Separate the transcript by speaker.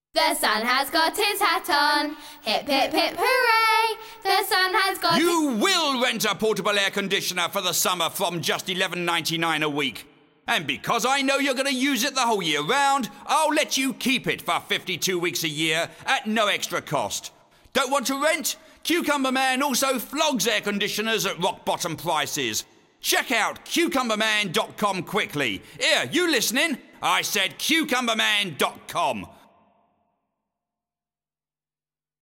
Speaker 1: The sun has got his hat on. Hip, hip, hip, hooray! The sun has got
Speaker 2: You will rent a portable air conditioner for the summer from just $11.99 a week. And because I know you're going to use it the whole year round, I'll let you keep it for 52 weeks a year at no extra cost. Don't want to rent? Cucumber Man also flogs air conditioners at rock-bottom prices. Check out cucumberman.com quickly. Here, you listening? I said cucumberman.com.